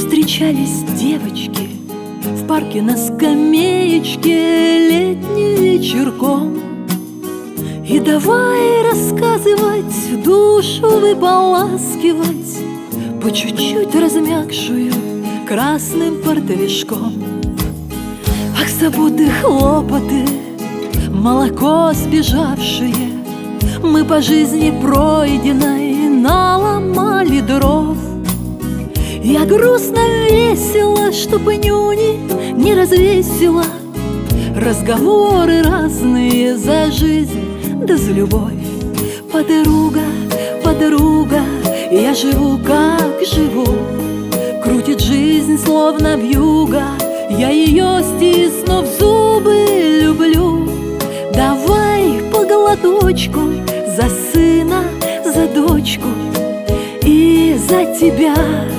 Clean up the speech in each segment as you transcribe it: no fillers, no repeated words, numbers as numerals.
Встречались девочки в парке на скамеечке летним вечерком. И давай рассказывать, душу выполаскивать по чуть-чуть размягшую красным портвишком. Ах, заботы, хлопоты, молоко сбежавшие, мы по жизни пройденной наломали дров. Я грустно весело, чтоб нюни не развесила, разговоры разные за жизнь да за любовь. Подруга, подруга, я живу, как живу. Крутит жизнь, словно вьюга, я ее, стиснув зубы, люблю. Давай по глоточку за сына, за дочку, и за тебя,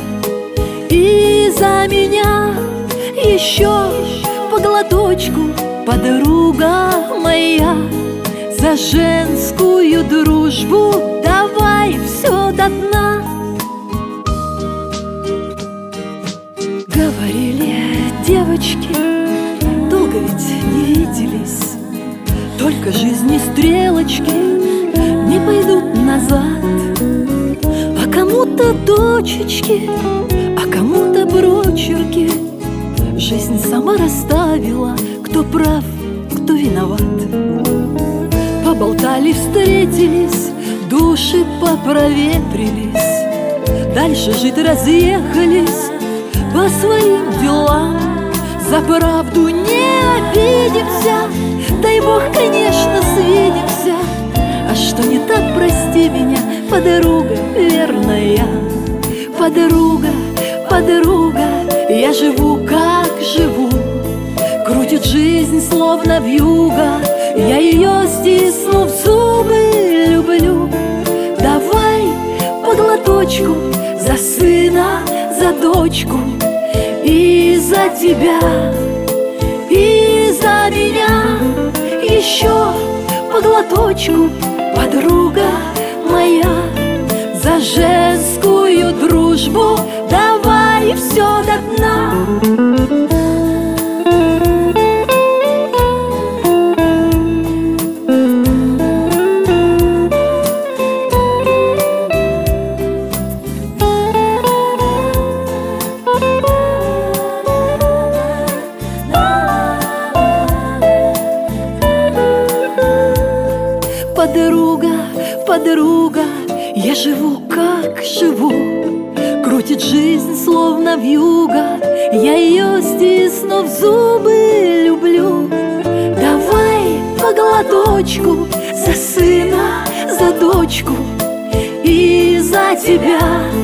и за меня. Еще по глоточку, подруга моя, за женскую дружбу. Давай все до дна. Говорили девочки, долго ведь не виделись, только жизни стрелочки не пойдут назад. А кому-то дочечки, а кому-то брочерки жизнь сама расставила, кто прав, кто виноват. Поболтали, встретились, души попроветрились, дальше жить разъехались по своим делам. За правду не обидимся, дай Бог, конечно, свидимся. А что не так, прости меня, подруга верная. Подруга, подруга, я живу, как живу. Крутит жизнь, словно вьюга, я ее, стиснув зубы, люблю. Давай по глоточку за сына, за дочку, и за тебя, и за меня. Еще по глоточку, подруга моя, за женскую дружбу. Давай все до дна. Подруга, подруга, я живу, как живу. Крутит жизнь, словно вьюга, я ее, стиснув зубы, люблю. Давай по глоточку за сына, за дочку, и за тебя,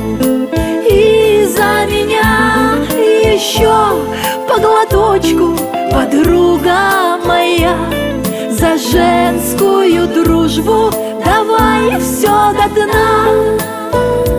и за меня. Еще по глоточку, подруга моя, за женскую дружбу. Давай все до дна.